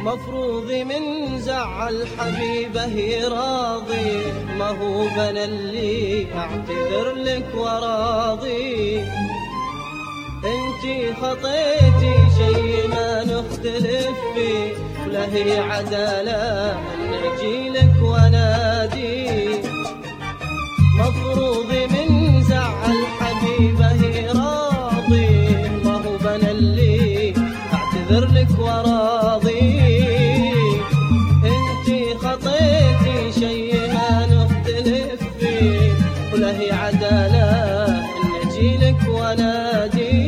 مفروض من زعل حبيبه راضي، ما هو بنا اللي اعتذر لك وراضي. انتي خطيتي شي ما نختلف فيه، ولا هي عدالة ان اجيلك وانادي. مفروض من زعل حبيبه راضي، ما هو بنا اللي اعتذر لك وراضي. انتي خطيتي شي ما نختلف فيه، ولا هي عدالة ان اجيلك وانادي.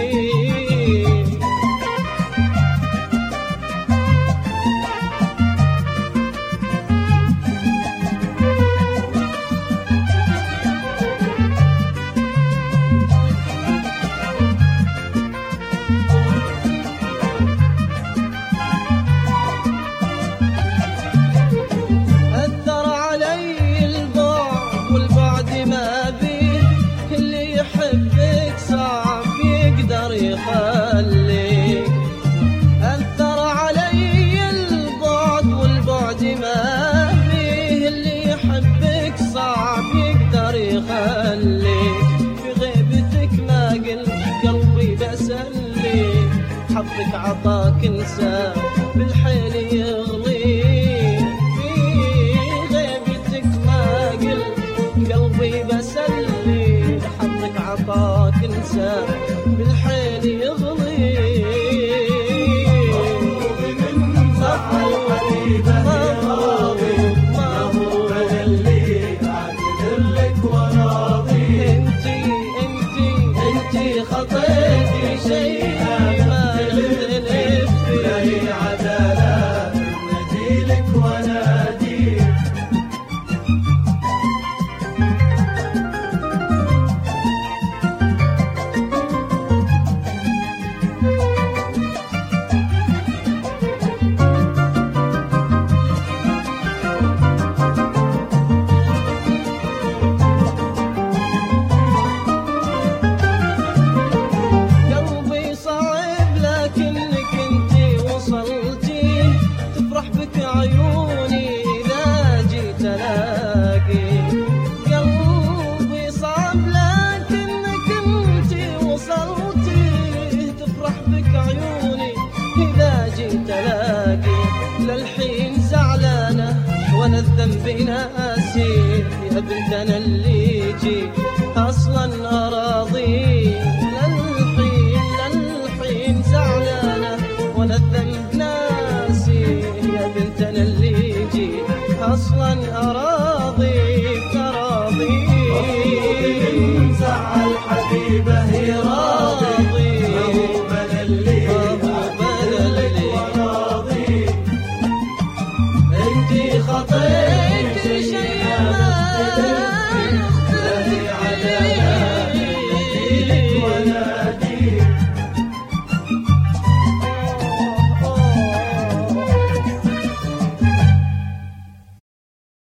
أثر علي البعد والبعد ما فيه، اللي يحبك صعب يقدر يخليك. في غيبتك ما قلت قلبي بسليك، حظك عطاك انسى بالحيل يغليك. في غيبتك ما قلت قلبي بسليك، حظك عطاك انسى بالحيل يغليك. خطيتي شيء ما نختلف فيه، لا هي عدالة نجيلك وناديك. للحين زعلانة وانا الذنب ناسي، يا بنت انا اللي جيت اصلا